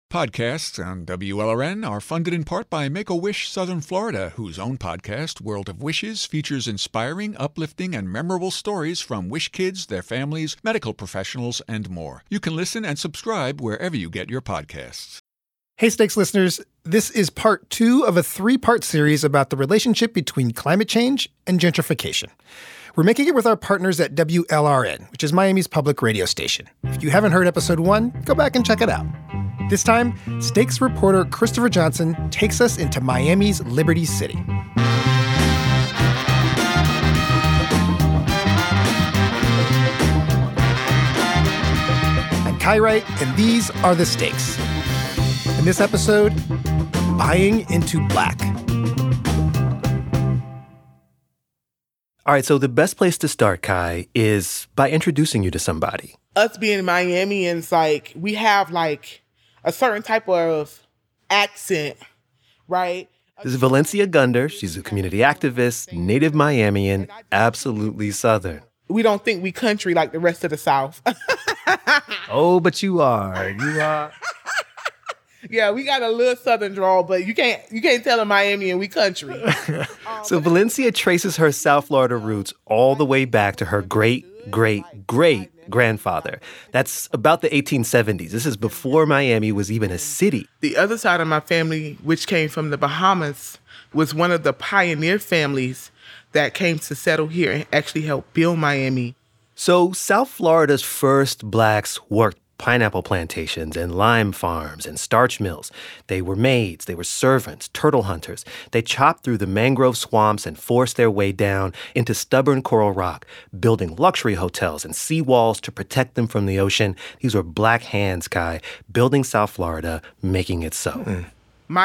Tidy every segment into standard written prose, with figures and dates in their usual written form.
Podcasts on WLRN are funded in part by Make-A-Wish Southern Florida, whose own podcast, World of Wishes, features inspiring, uplifting, and memorable stories from Wish kids, their families, medical professionals, and more. You can listen and subscribe wherever you get your podcasts. Hey, Stakes listeners. This is part 2 of a 3-part series about the relationship between climate change and gentrification. We're making it with our partners at WLRN, which is Miami's public radio station. If you haven't heard episode 1, go back and check it out. This time, Stakes reporter Christopher Johnson takes us into Miami's Liberty City. I'm Kai Wright, and these are the stakes. In this episode, buying into black. All right, so the best place to start, Kai, is by introducing you to somebody. Us being Miamians, we have, a certain type of accent, right? This is Valencia Gunder. She's a community activist, native Miamian, absolutely Southern. We don't think we country like the rest of the South. Oh, but you are. You are. Yeah, we got a little Southern drawl, but you can't tell a Miamian we country. So Valencia traces her South Florida roots all the way back to her great-great-great-grandfather. That's about the 1870s. This is before Miami was even a city. The other side of my family, which came from the Bahamas, was one of the pioneer families that came to settle here and actually help build Miami. So South Florida's first blacks worked pineapple plantations and lime farms and starch mills. They were maids, they were servants, turtle hunters. They chopped through the mangrove swamps and forced their way down into stubborn coral rock, building luxury hotels and seawalls to protect them from the ocean. These were black hands, Kai, building South Florida, making it so. My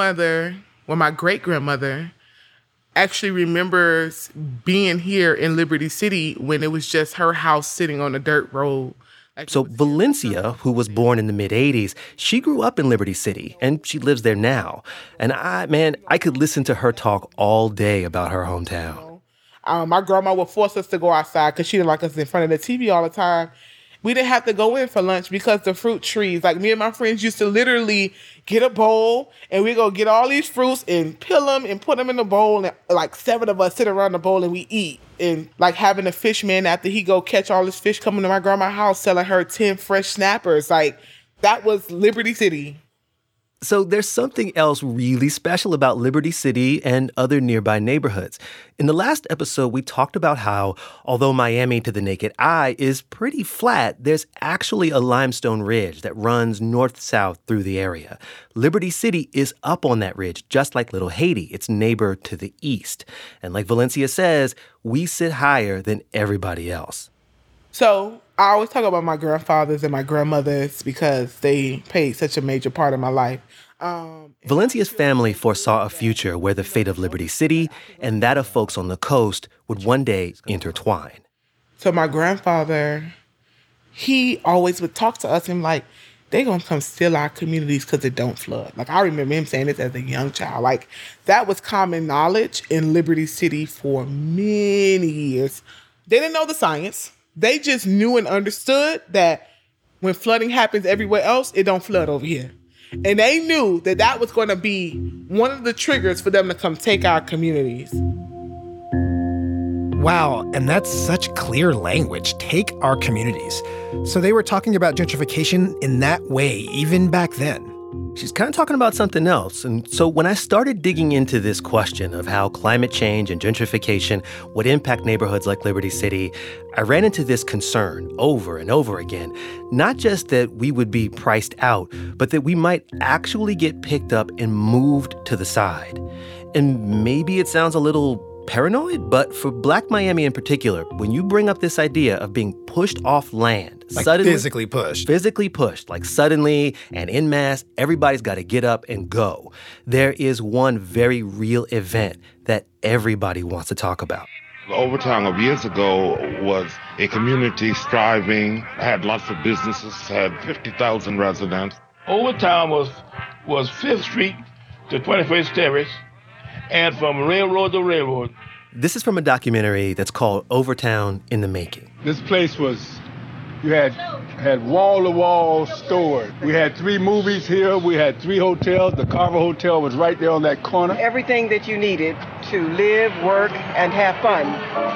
great-grandmother, actually remembers being here in Liberty City when it was just her house sitting on a dirt road. So Valencia, who was born in the mid-'80s, she grew up in Liberty City, and she lives there now. And I could listen to her talk all day about her hometown. My grandma would force us to go outside because she didn't like us in front of the TV all the time. We didn't have to go in for lunch because the fruit trees, me and my friends used to literally get a bowl and we go get all these fruits and peel them and put them in the bowl. And 7 of us sit around the bowl and we eat. And having a fish man after he go catch all this fish coming to my grandma's house selling her 10 fresh snappers. That was Liberty City. So there's something else really special about Liberty City and other nearby neighborhoods. In the last episode, we talked about how, although Miami to the naked eye is pretty flat, there's actually a limestone ridge that runs north-south through the area. Liberty City is up on that ridge, just like Little Haiti, its neighbor to the east. And like Valencia says, we sit higher than everybody else. So I always talk about my grandfathers and my grandmothers because they played such a major part of my life. Valencia's family foresaw a future where the fate of Liberty City and that of folks on the coast would one day intertwine. So my grandfather, he always would talk to us and they gonna come steal our communities because it don't flood. I remember him saying this as a young child. That was common knowledge in Liberty City for many years. They didn't know the science. They just knew and understood that when flooding happens everywhere else, it don't flood over here. And they knew that was going to be one of the triggers for them to come take our communities. Wow, and that's such clear language. Take our communities. So they were talking about gentrification in that way, even back then. She's kind of talking about something else. And so when I started digging into this question of how climate change and gentrification would impact neighborhoods like Liberty City, I ran into this concern over and over again. Not just that we would be priced out, but that we might actually get picked up and moved to the side. And maybe it sounds a little paranoid, but for Black Miami in particular, when you bring up this idea of being pushed off land, suddenly, physically pushed, suddenly and en masse, everybody's got to get up and go. There is one very real event that everybody wants to talk about. Overtown of years ago was a community striving, had lots of businesses, had 50,000 residents. Overtown was 5th Street to 21st Terrace, and from railroad to railroad. This is from a documentary that's called Overtown in the Making. This place was You had wall-to-wall stores. We had 3 movies here. We had 3 hotels. The Carver Hotel was right there on that corner. Everything that you needed to live, work, and have fun.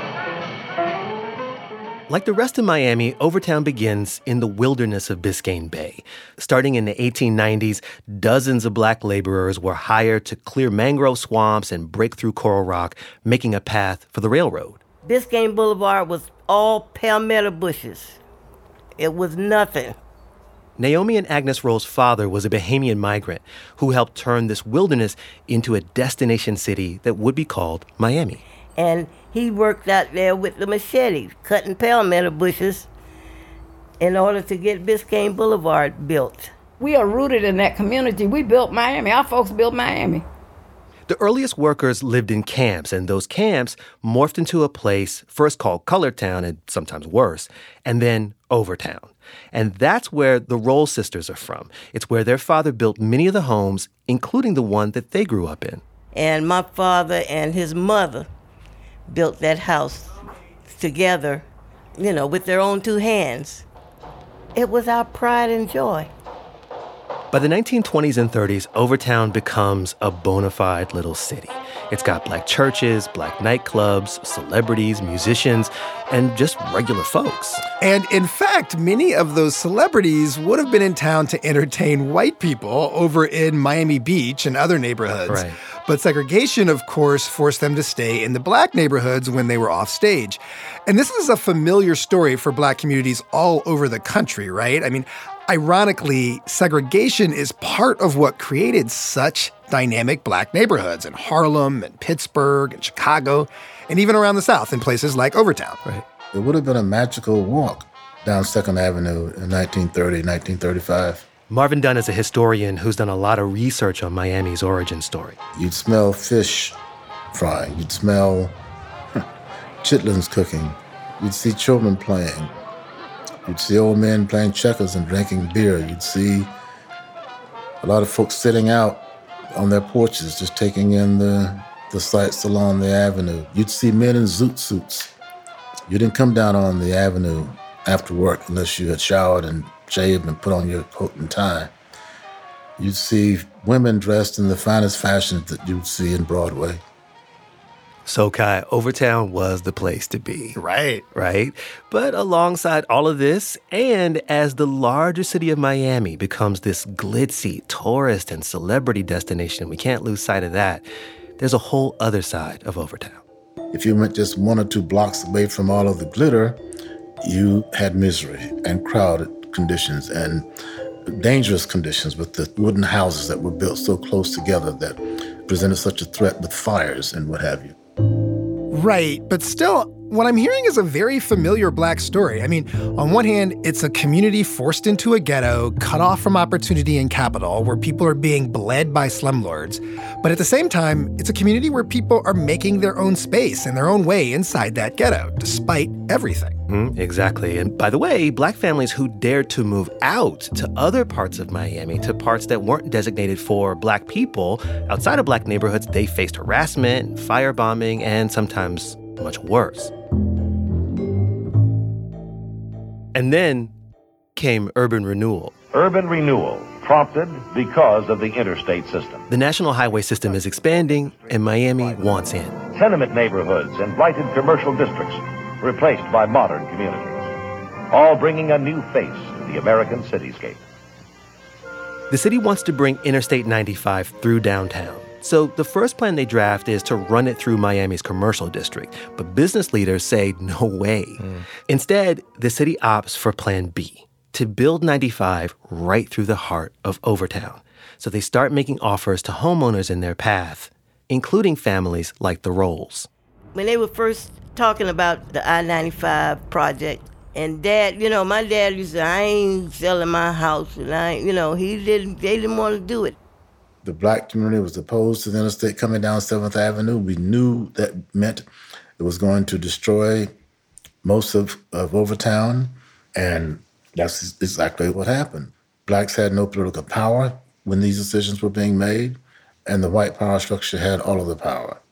Like the rest of Miami, Overtown begins in the wilderness of Biscayne Bay. Starting in the 1890s, dozens of black laborers were hired to clear mangrove swamps and break through coral rock, making a path for the railroad. Biscayne Boulevard was all palmetto bushes. It was nothing. Naomi and Agnes Roll's father was a Bahamian migrant who helped turn this wilderness into a destination city that would be called Miami. And he worked out there with the machete, cutting palmetto bushes in order to get Biscayne Boulevard built. We are rooted in that community. We built Miami. Our folks built Miami. The earliest workers lived in camps, and those camps morphed into a place first called Colortown, and sometimes worse, and then Overtown. And that's where the Roll sisters are from. It's where their father built many of the homes, including the one that they grew up in. And my father and his mother built that house together, with their own 2 hands. It was our pride and joy. By the 1920s and 30s, Overtown becomes a bona fide little city. It's got black churches, black nightclubs, celebrities, musicians, and just regular folks. And in fact, many of those celebrities would have been in town to entertain white people over in Miami Beach and other neighborhoods. Right. But segregation, of course, forced them to stay in the black neighborhoods when they were off stage. And this is a familiar story for black communities all over the country, right? I mean, ironically, segregation is part of what created such dynamic black neighborhoods in Harlem and Pittsburgh and Chicago, and even around the South in places like Overtown. Right. It would have been a magical walk down 2nd Avenue in 1930, 1935. Marvin Dunn is a historian who's done a lot of research on Miami's origin story. You'd smell fish frying. You'd smell chitlins cooking. You'd see children playing. You'd see old men playing checkers and drinking beer. You'd see a lot of folks sitting out on their porches just taking in the sights along the avenue. You'd see men in zoot suits. You didn't come down on the avenue after work unless you had showered and shaved and put on your coat and tie. You'd see women dressed in the finest fashions that you'd see in Broadway. So, Kai, Overtown was the place to be. Right. Right? But alongside all of this, and as the larger city of Miami becomes this glitzy tourist and celebrity destination, we can't lose sight of that, there's a whole other side of Overtown. If you went just 1 or 2 blocks away from all of the glitter, you had misery and crowded conditions and dangerous conditions with the wooden houses that were built so close together that presented such a threat with fires and what have you. Right, but still, what I'm hearing is a very familiar black story. I mean, on one hand, it's a community forced into a ghetto, cut off from opportunity and capital, where people are being bled by slumlords. But at the same time, it's a community where people are making their own space in their own way inside that ghetto, despite everything. Exactly. And by the way, black families who dared to move out to other parts of Miami, to parts that weren't designated for black people, outside of black neighborhoods, they faced harassment, firebombing, and sometimes much worse. And then came urban renewal. Urban renewal, prompted because of the interstate system. The national highway system is expanding, and Miami wants in. Tenement neighborhoods and blighted commercial districts replaced by modern communities, all bringing a new face to the American cityscape. The city wants to bring Interstate 95 through downtown. So the first plan they draft is to run it through Miami's commercial district. But business leaders say no way. Instead, the city opts for Plan B, to build 95 right through the heart of Overtown. So they start making offers to homeowners in their path, including families like the Rolls. When they were first talking about the I-95 project, and Dad, my dad used to say, I ain't selling my house, and they didn't want to do it. The black community was opposed to the interstate coming down 7th Avenue. We knew that meant it was going to destroy most of Overtown, and that's exactly what happened. Blacks had no political power when these decisions were being made, and the white power structure had all of the power.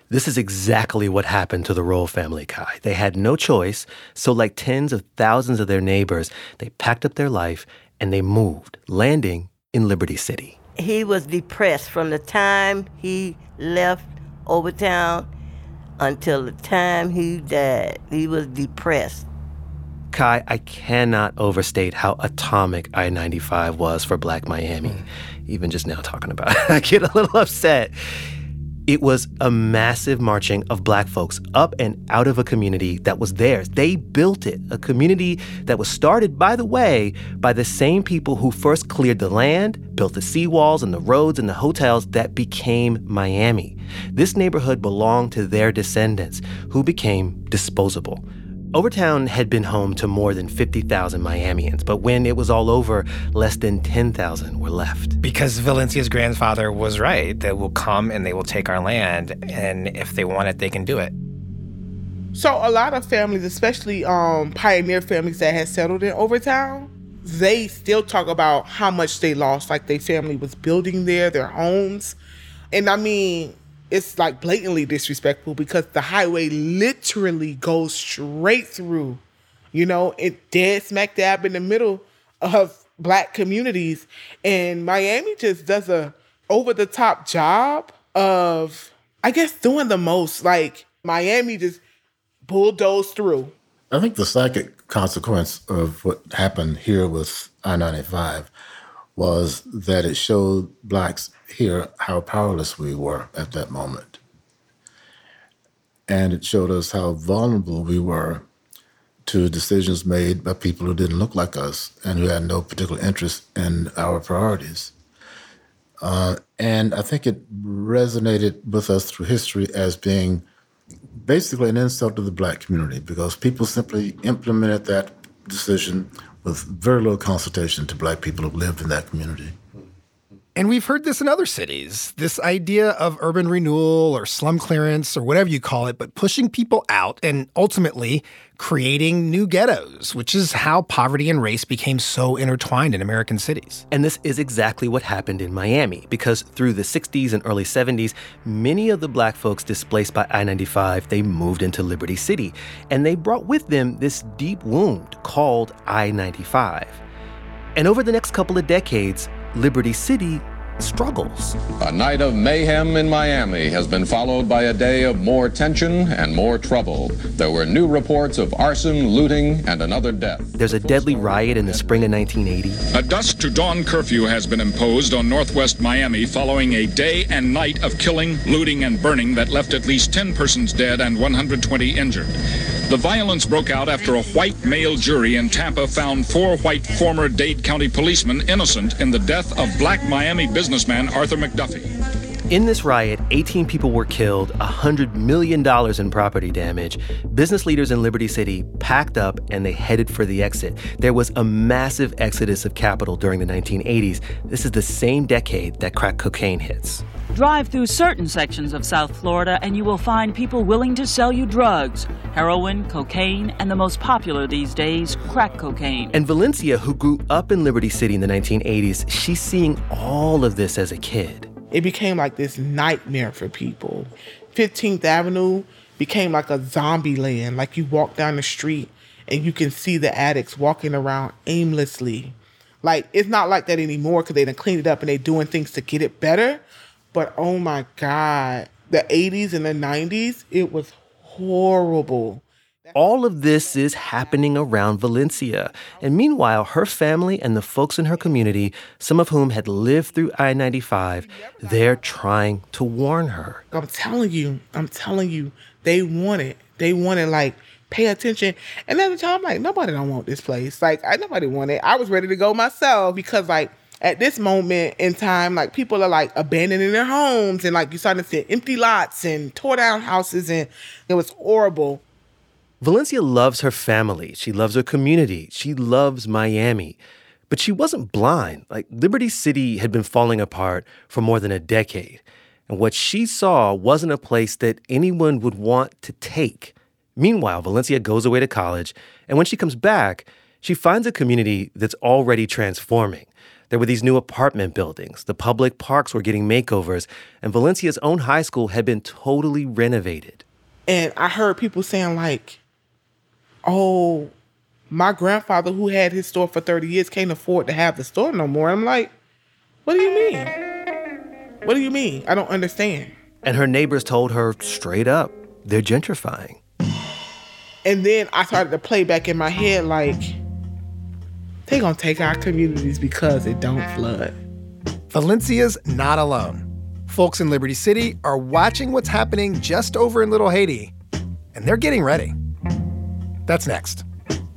This is exactly what happened to the Roll family, Kai. They had no choice, so like tens of thousands of their neighbors, they packed up their life and they moved, landing in Liberty City. He was depressed from the time he left Overtown until the time he died. He was depressed. Kai, I cannot overstate how atomic I-95 was for Black Miami. Even just now talking about it, I get a little upset. It was a massive marching of Black folks up and out of a community that was theirs. They built it, a community that was started, by the way, by the same people who first cleared the land, built the seawalls and the roads and the hotels that became Miami. This neighborhood belonged to their descendants, who became disposable. Overtown had been home to more than 50,000 Miamians, but when it was all over, less than 10,000 were left. Because Valencia's grandfather was right. They will come and they will take our land, and if they want it, they can do it. So a lot of families, especially pioneer families that had settled in Overtown, they still talk about how much they lost, like their family was building there, their homes. And I mean, it's like blatantly disrespectful because the highway literally goes straight through, it dead smack dab in the middle of Black communities. And Miami just does a over-the-top job of, I guess, doing the most. Like, Miami just bulldozed through. I think the psychic consequence of what happened here with I-95 was that it showed Blacks here how powerless we were at that moment. And it showed us how vulnerable we were to decisions made by people who didn't look like us and who had no particular interest in our priorities. And I think it resonated with us through history as being basically an insult to the Black community because people simply implemented that decision with very little consultation to Black people who lived in that community. And we've heard this in other cities, this idea of urban renewal or slum clearance or whatever you call it, but pushing people out and ultimately creating new ghettos, which is how poverty and race became so intertwined in American cities. And this is exactly what happened in Miami, because through the 60s and early 70s, many of the Black folks displaced by I-95, they moved into Liberty City, and they brought with them this deep wound called I-95. And over the next couple of decades, Liberty City struggles. A night of mayhem in Miami has been followed by a day of more tension and more trouble. There were new reports of arson, looting, and another death. There's a deadly riot in the spring of 1980. A dusk to dawn curfew has been imposed on northwest Miami following a day and night of killing, looting, and burning that left at least 10 persons dead and 120 injured. The violence broke out after a white male jury in Tampa found 4 white former Dade County policemen innocent in the death of Black Miami businessman Arthur McDuffie. In this riot, 18 people were killed, $100 million in property damage. Business leaders in Liberty City packed up and they headed for the exit. There was a massive exodus of capital during the 1980s. This is the same decade that crack cocaine hits. Drive through certain sections of South Florida and you will find people willing to sell you drugs, heroin, cocaine, and the most popular these days, crack cocaine. And Valencia, who grew up in Liberty City in the 1980s, she's seeing all of this as a kid. It became like this nightmare for people. 15th Avenue became like a zombie land. Like you walk down the street and you can see the addicts walking around aimlessly. Like, it's not like that anymore because they done cleaned it up and they doing things to get it better. But oh my God, the 80s and the 90s, it was horrible. All of this is happening around Valencia. And meanwhile, her family and the folks in her community, some of whom had lived through I-95, they're trying to warn her. I'm telling you, they want it. They want it, like, pay attention. And at the time, I'm like, nobody don't want this place. Like, nobody want it. I was ready to go myself because, like, at this moment in time, like, people are, like, abandoning their homes and, like, you're starting to see empty lots and tore down houses, and it was horrible. Valencia loves her family. She loves her community. She loves Miami. But she wasn't blind. Like, Liberty City had been falling apart for more than a decade. And what she saw wasn't a place that anyone would want to take. Meanwhile, Valencia goes away to college, and when she comes back, she finds a community that's already transforming. There were these new apartment buildings. The public parks were getting makeovers, and Valencia's own high school had been totally renovated. And I heard people saying like, oh, my grandfather who had his store for 30 years can't afford to have the store no more. I'm like, what do you mean? What do you mean? I don't understand. And her neighbors told her straight up, they're gentrifying. And then I started to play back in my head like, they gonna take our communities because it don't flood. Valencia's not alone. Folks in Liberty City are watching what's happening just over in Little Haiti, and they're getting ready. That's next.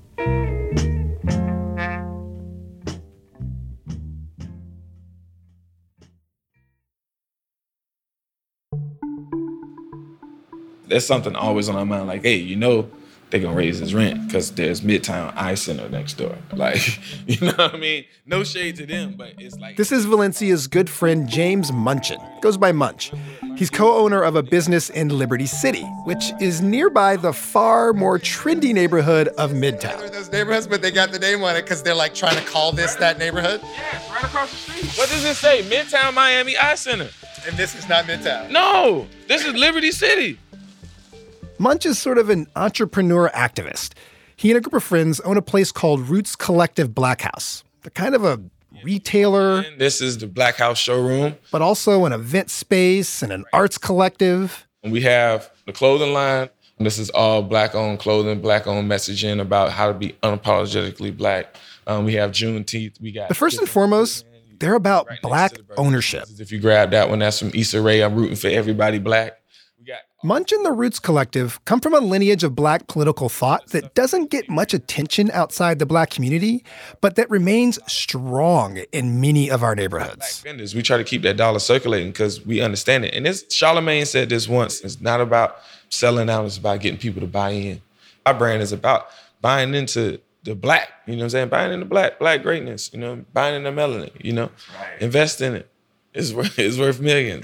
There's something always on our mind, like, hey, they're going to raise his rent because there's Midtown Eye Center next door. Like, you know what I mean? No shade to them, but it's like... This is Valencia's good friend, James Munchin. Goes by Munch. He's co-owner of a business in Liberty City, which is nearby the far more trendy neighborhood of Midtown. Those neighborhoods, but they got the name on it because they're like trying to call this that neighborhood? Yeah, it's right across the street. What does it say? Midtown Miami Eye Center. And this is not Midtown? No, this is Liberty City. Munch is sort of an entrepreneur activist. He and a group of friends own a place called Roots Collective Black House. They're kind of a retailer. And this is the Black House showroom. But also an event space and an arts collective. And we have the clothing line. This is all Black-owned clothing, Black-owned messaging about how to be unapologetically Black. We have Juneteenth. But first and foremost, they're about Black ownership. If you grab that one, that's from Issa Rae. I'm rooting for everybody Black. Munch and the Roots Collective come from a lineage of Black political thought that doesn't get much attention outside the Black community, but that remains strong in many of our neighborhoods. Black vendors, we try to keep that dollar circulating because we understand it. And Charlamagne said this once, it's not about selling out, it's about getting people to buy in. Our brand is about buying into the Black, you know what I'm saying? Buying into Black greatness, buying into melanin, Invest in it. It's worth millions,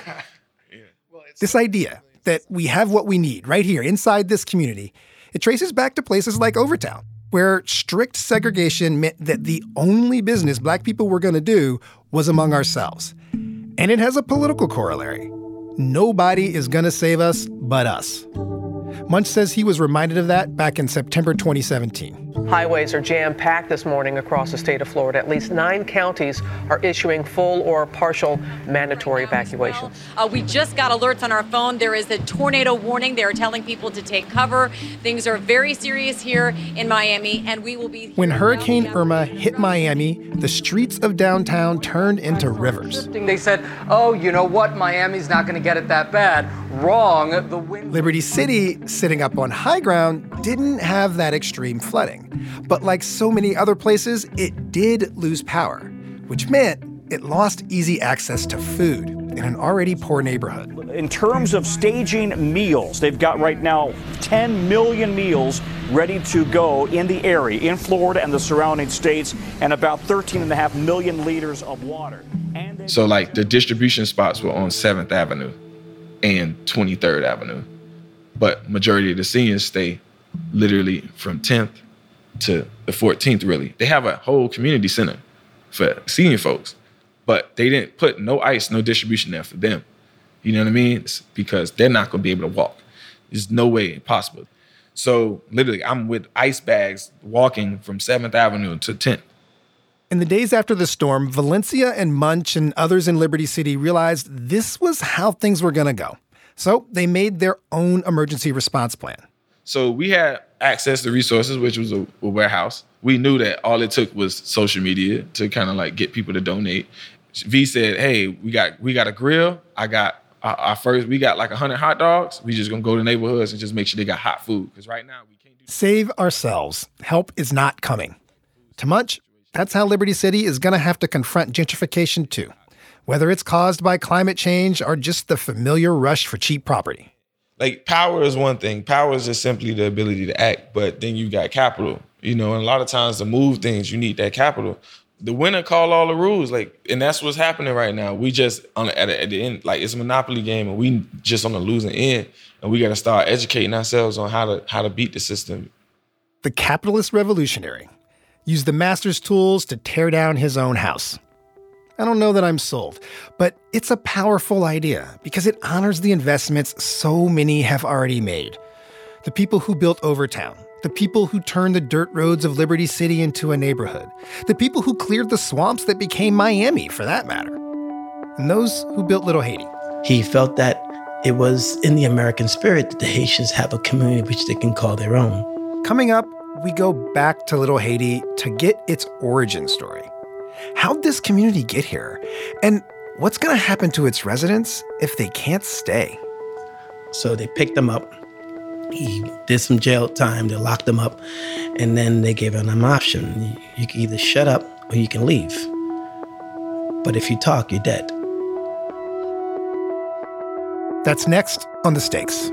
This idea that we have what we need right here inside this community, it traces back to places like Overtown, where strict segregation meant that the only business Black people were going to do was among ourselves. And it has a political corollary. Nobody is going to save us but us. Munch says he was reminded of that back in September 2017. Highways are jam-packed this morning across the state of Florida. At least 9 counties are issuing full or partial mandatory evacuations. We just got alerts on our phone. There is a tornado warning. They are telling people to take cover. Things are very serious here in Miami, and we will be... When Hurricane Irma hit Miami, the streets of downtown turned into rivers. They said, oh, you know what? Miami's not going to get it that bad. Wrong. The wind... Liberty City, sitting up on high ground, didn't have that extreme flooding. But like so many other places, it did lose power, which meant it lost easy access to food in an already poor neighborhood. In terms of staging meals, they've got right now 10 million meals ready to go in the area, in Florida and the surrounding states, and about 13.5 million liters of water. So like the distribution spots were on 7th Avenue and 23rd Avenue. But majority of the seniors stay literally from 10th to the 14th, really. They have a whole community center for senior folks, but they didn't put no ice, no distribution there for them. You know what I mean? It's because they're not going to be able to walk. There's no way possible. So literally, I'm with ice bags walking from 7th Avenue to 10th. In the days after the storm, Valencia and Munch and others in Liberty City realized this was how things were going to go. So they made their own emergency response plan. So we had access to resources, which was a warehouse. We knew that all it took was social media to kind of like get people to donate. V said, hey, we got a grill. I got we got like 100 hot dogs. We just gonna go to neighborhoods and just make sure they got hot food. Because right now we can't do that. Save ourselves. Help is not coming. To Munch, that's how Liberty City is gonna have to confront gentrification too. Whether it's caused by climate change or just the familiar rush for cheap property. Like, power is one thing. Power is just simply the ability to act, but then you got capital, and a lot of times to move things, you need that capital. The winner call all the rules, and that's what's happening right now. We just, at the end, it's a monopoly game, and we just on the losing end, and we got to start educating ourselves on how to beat the system. The capitalist revolutionary. use the master's tools to tear down his own house. I don't know that I'm sold, but it's a powerful idea because it honors the investments so many have already made. The people who built Overtown, the people who turned the dirt roads of Liberty City into a neighborhood, the people who cleared the swamps that became Miami, for that matter, and those who built Little Haiti. He felt that it was in the American spirit that the Haitians have a community which they can call their own. Coming up, we go back to Little Haiti to get its origin story. How'd this community get here? And what's going to happen to its residents if they can't stay? So they picked him up. He did some jail time. They locked him up. And then they gave him an option. You can either shut up or you can leave. But if you talk, you're dead. That's next on The Stakes.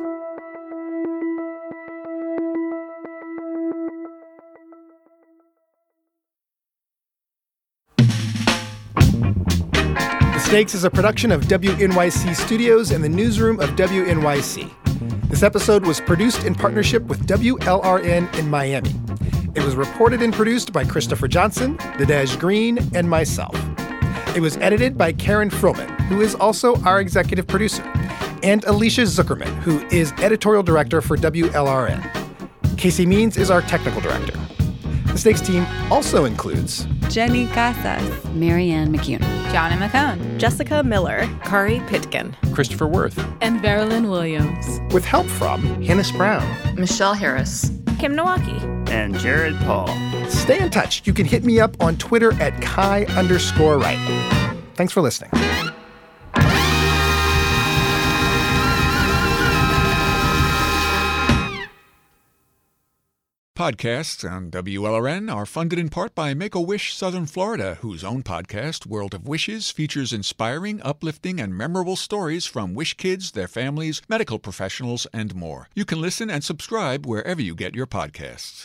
The Stakes is a production of WNYC Studios and the newsroom of WNYC. This episode was produced in partnership with WLRN in Miami. It was reported and produced by Christopher Johnson, Nadej Green, and myself. It was edited by Karen Frillman, who is also our executive producer, and Alicia Zuckerman, who is editorial director for WLRN. Casey Means is our technical director. The Stakes team also includes Jenny Casas, Marianne McCune, Johnny McCone, Jessica Miller, Kari Pitkin, Christopher Worth, and Verilyn Williams. With help from Hannes Brown, Michelle Harris, Kim Nowaki, and Jared Paul. Stay in touch. You can hit me up on Twitter at Kai_Wright. Thanks for listening. Podcasts on WLRN are funded in part by Make-A-Wish Southern Florida, whose own podcast, World of Wishes, features inspiring, uplifting, and memorable stories from Wish kids, their families, medical professionals, and more. You can listen and subscribe wherever you get your podcasts.